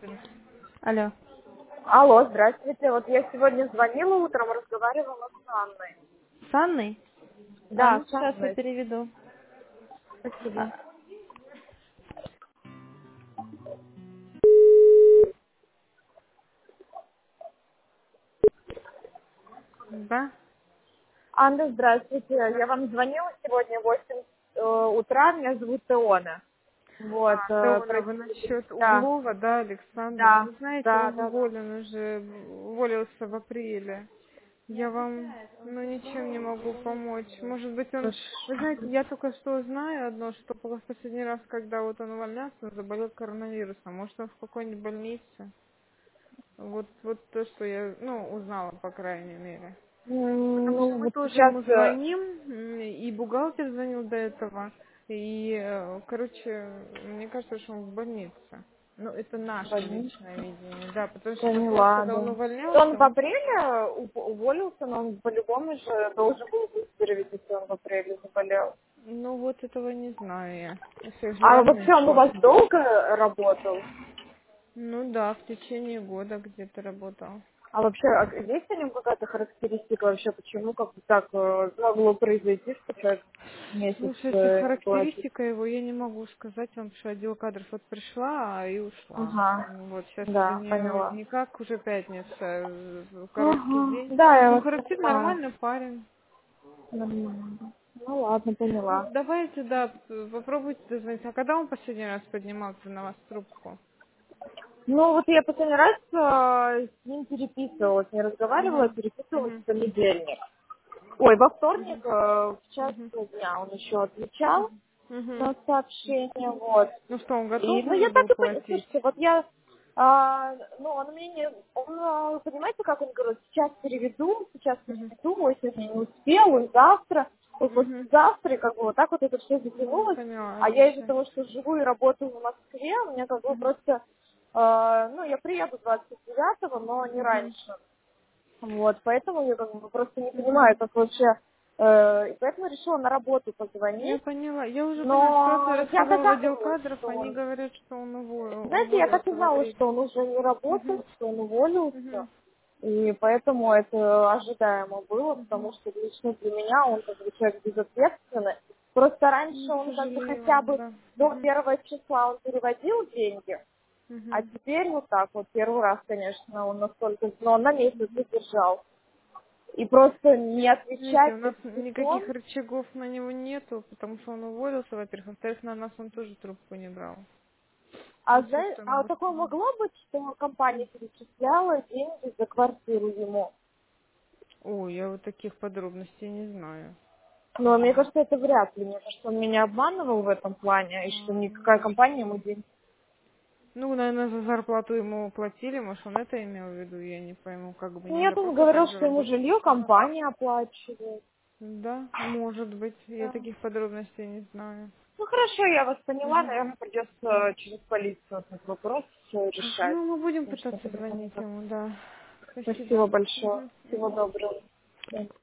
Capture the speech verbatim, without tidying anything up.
Алло. Алло, здравствуйте. Вот я сегодня звонила утром, разговаривала с Анной. С Анной? А Да, ну, с сейчас я Анной. переведу. Спасибо. А, да? Анна, здравствуйте. Я вам звонила сегодня в восемь э, утра. Меня зовут Теона. Вот, А, э, Теона, вы простите. насчет Да, Углова, да, Александр? да, Вы знаете, да, он да, да. уволен уже, уволился в апреле. Я вам, ну, ничем не могу помочь. Может быть, он... Вы знаете, я только что знаю одно, что в последний раз, когда вот он увольнялся, он заболел коронавирусом. Может, он в какой-нибудь больнице? Вот, вот то, что я, ну, узнала, по крайней мере. М, Потому что Ну, мы вот тоже сейчас ему э, звоним, м, и бухгалтер звонил до этого, и, э, короче, мне кажется, что он в больнице. Ну, это наше больница. личное видение, да, потому что последний раз, Поняла, когда он да. Он увольнялся, в он, апреле у- уволился, но он по-любому же должен был выздороветь, если он в апреле заболел. ну, вот этого не знаю я, к А вообще он у сожалению. вас долго работал? Ну да, в течение года где-то работал. А вообще, а есть о нем какая-то характеристика вообще, почему как бы так э, могло произойти, что человек месяц Слушайте, э, не платит? характеристика его я не могу сказать вам, потому что отдел кадров вот пришла а и ушла. Ага, Вот сейчас за да, нее поняла. никак, уже пятница, э, короткий Ага, день. да, я Ну, вас характер понимаю. нормальный парень. Нормально. Ну ладно, Ну, поняла. давайте, да, попробуйте дозвониться. А когда он последний раз поднимался на вас трубку? Ну вот я последний раз э, с ним переписывалась, не разговаривала, а Угу. переписывалась Угу. в понедельник. Ой, во вторник Угу. э, в час Угу. дня он еще отвечал Угу. на сообщение, вот. Ну что, он И, готов ну, уже я был так и поняла, платить? слушайте, вот я, а, ну, он мне не, он, а, понимаете, как он говорит, сейчас переведу, сейчас Угу. переведу, ой, сегодня не успел, и завтра, ой, Угу. послезавтра, и как бы вот так вот это все Ну, затянулось, поняла, а я из-за вообще. того, что живу и работаю в Москве, у меня как бы Угу. просто, а, ну, я приеду двадцать девятого, но не Угу. раньше. Вот, поэтому я как бы просто не Угу. понимаю, как вообще, э, и поэтому решила на работу Я позвонить, поняла. Я уже поняла ситуацию, но я рассказала в отдел догадывалась, кадров, что они он, говорят, что он уво- знаете, я так и уволился в знала, апреле. что он уже не Угу. работает, что он уволился, Угу. и поэтому это ожидаемо было, Угу. потому что лично для меня он как бы человек безответственный. Просто раньше Ну, к он как бы сожалению, хотя бы да. до Угу. первого числа он переводил деньги, а Угу. теперь вот так вот, первый раз, конечно, он настолько, но он на месяц задержал. И просто не Видите, у отвечать по нас никаких телефону. рычагов на него нету, потому что он уволился, во-первых. Во-вторых, на нас он тоже трубку не брал. А, Ну, все, знаешь, что я а могу такое сказать. могло быть, что компания перечисляла деньги за квартиру ему? Ой, я вот таких подробностей не знаю. Но мне кажется, это вряд ли. Мне кажется, он меня обманывал в этом плане, и что А, никакая может компания ему быть. деньги. Ну, наверное, за зарплату ему платили, может, он это имел в виду, я не пойму, как бы не Нет, за он просто говорил, так что ему заработать. жилье Ага. компания оплачивает. Да, может быть, я Да. таких подробностей не знаю. Ну хорошо, я вас поняла. Мгм. Наверное, придется через полицию этот вопрос э, решать. Ну, мы будем Потому что пытаться по-другому звонить никак. ему, да. Спасибо. Спасибо большое. Мгм. Всего Мгм. доброго. До свидания.